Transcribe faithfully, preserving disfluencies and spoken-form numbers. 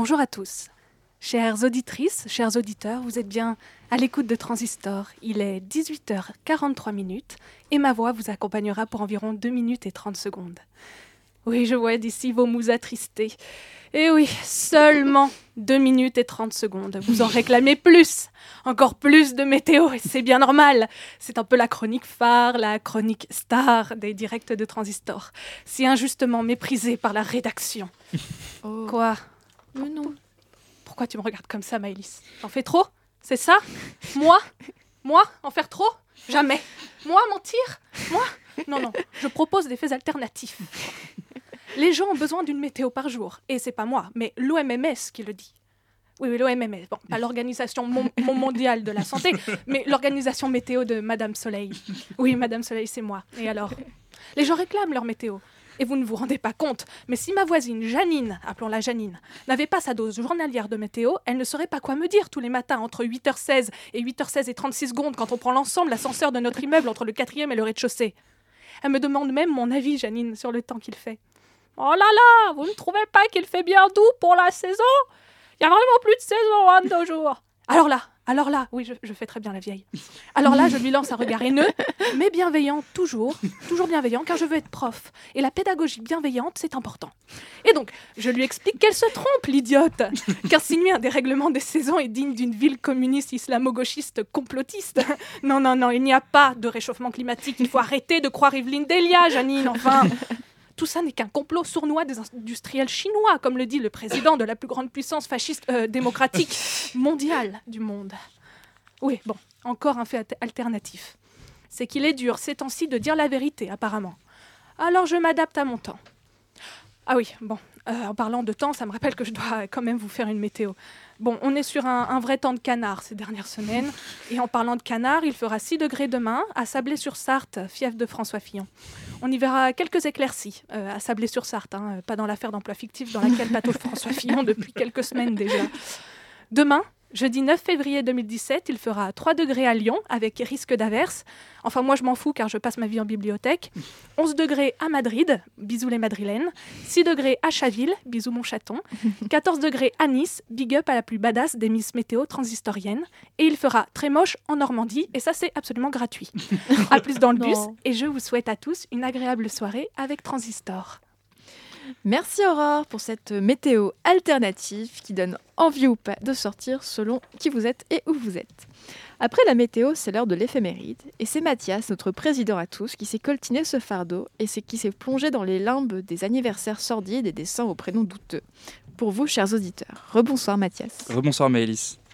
Bonjour à tous. Chères auditrices, chers auditeurs, vous êtes bien à l'écoute de Transistor. Il est dix-huit heures quarante-trois minutes et ma voix vous accompagnera pour environ deux minutes et trente secondes. Oui, je vois d'ici vos mous attristés. Et oui, seulement deux minutes et trente secondes. Vous en réclamez plus, encore plus de météo, et c'est bien normal. C'est un peu la chronique phare, la chronique star des directs de Transistor, si injustement méprisée par la rédaction. Oh. Quoi ? Mais non. Pourquoi tu me regardes comme ça, Maëlys ? T'en fais trop ? C'est ça ? Moi ? Moi ? En faire trop ? Jamais. Moi, mentir ? Moi ? Non, non, je propose des faits alternatifs. Les gens ont besoin d'une météo par jour. Et c'est pas moi, mais l'O M M S qui le dit. Oui, oui, l'O M M S. Bon, pas l'Organisation mon- mon- mondiale de la santé, mais l'Organisation météo de Madame Soleil. Oui, Madame Soleil, c'est moi. Et alors ? Les gens réclament leur météo. Et vous ne vous rendez pas compte, mais si ma voisine Janine, appelons-la Janine, n'avait pas sa dose journalière de météo, elle ne saurait pas quoi me dire tous les matins entre huit heures seize et huit heures seize et trente-six secondes quand on prend l'ensemble l'ascenseur de notre immeuble entre le quatrième et le rez-de-chaussée. Elle me demande même mon avis, Janine, sur le temps qu'il fait. Oh là là, vous ne trouvez pas qu'il fait bien doux pour la saison ? Il y a vraiment plus de saison, hein, de nos jours. Alors là, alors là, oui, je, je fais très bien la vieille. Alors là, je lui lance un regard haineux, mais bienveillant toujours, toujours bienveillant, car je veux être prof. Et la pédagogie bienveillante, c'est important. Et donc, je lui explique qu'elle se trompe, l'idiote, qu'insinuer un dérèglement des saisons est digne d'une ville communiste islamo-gauchiste complotiste. Non, non, non, il n'y a pas de réchauffement climatique. Il faut arrêter de croire Evelyne Delia, Janine, enfin. Tout ça n'est qu'un complot sournois des industriels chinois, comme le dit le président de la plus grande puissance fasciste euh, démocratique mondiale du monde. Oui, bon, encore un fait alternatif. C'est qu'il est dur ces temps-ci de dire la vérité, apparemment. Alors je m'adapte à mon temps. Ah oui, bon, euh, en parlant de temps, ça me rappelle que je dois quand même vous faire une météo. Bon, on est sur un, un vrai temps de canard ces dernières semaines. Et en parlant de canard, il fera six degrés demain à Sablé-sur-Sarthe, fief de François Fillon. On y verra quelques éclaircies euh, à Sablé-sur-Sarthe, hein, pas dans l'affaire d'emploi fictif dans laquelle patauge François Fillon depuis quelques semaines déjà. Demain, jeudi neuf février deux mille dix-sept, il fera trois degrés à Lyon avec risque d'averse. Enfin, moi, je m'en fous car je passe ma vie en bibliothèque. onze degrés à Madrid, bisous les madrilènes. six degrés à Chaville, bisous mon chaton. quatorze degrés à Nice, big up à la plus badass des Miss Météo transistoriennes. Et il fera très moche en Normandie, et ça, c'est absolument gratuit. À plus dans le bus, et je vous souhaite à tous une agréable soirée avec Transistor. Merci Aurore pour cette météo alternative qui donne envie ou pas de sortir selon qui vous êtes et où vous êtes. Après la météo, c'est l'heure de l'éphéméride et c'est Mathias, notre président à tous, qui s'est coltiné ce fardeau et c'est qui s'est plongé dans les limbes des anniversaires sordides et des saints aux prénoms douteux. Pour vous, chers auditeurs, rebonsoir Mathias. Rebonsoir Maëlys.